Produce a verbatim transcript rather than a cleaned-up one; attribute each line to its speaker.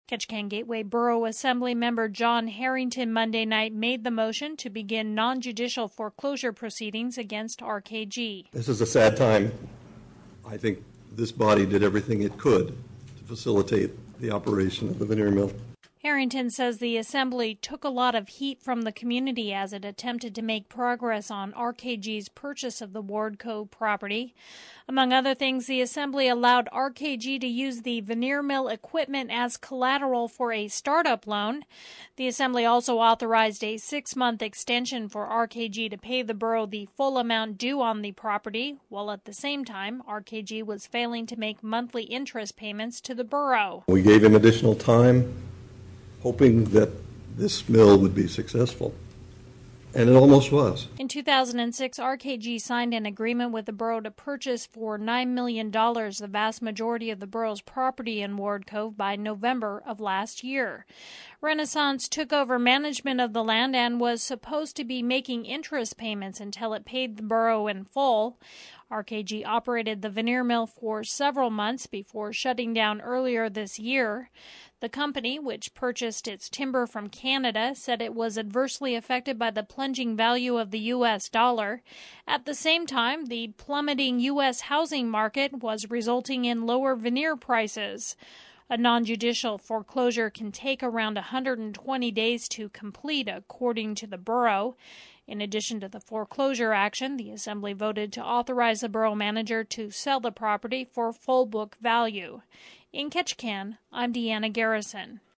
Speaker 1: Ketchikan Gateway Borough Assembly member John Harrington Monday night made the motion to begin non-judicial foreclosure proceedings against R K G.
Speaker 2: This is a sad time. I think this body did everything it could to facilitate the operation of the veneer mill.
Speaker 1: Harrington says the Assembly took a lot of heat from the community as it attempted to make progress on R K G's purchase of the Wardco property. Among other things, the Assembly allowed R K G to use the veneer mill equipment as collateral for a startup loan. The Assembly also authorized a six-month extension for R K G to pay the borough the full amount due on the property, while at the same time, R K G was failing to make monthly interest payments to the borough.
Speaker 2: We gave him additional time, hoping that this mill would be successful. And it almost was.
Speaker 1: In two thousand six, R K G signed an agreement with the borough to purchase for nine million dollars the vast majority of the borough's property in Ward Cove by November of last year. Renaissance took over management of the land and was supposed to be making interest payments until it paid the borough in full. R K G operated the veneer mill for several months before shutting down earlier this year. The company, which purchased its timber from Canada, said it was adversely affected by the plunging value of the U S dollar. At the same time, the plummeting U S housing market was resulting in lower veneer prices. A non-judicial foreclosure can take around one hundred twenty days to complete, according to the borough. In addition to the foreclosure action, the Assembly voted to authorize the borough manager to sell the property for full book value. In Ketchikan, I'm Deanna Garrison.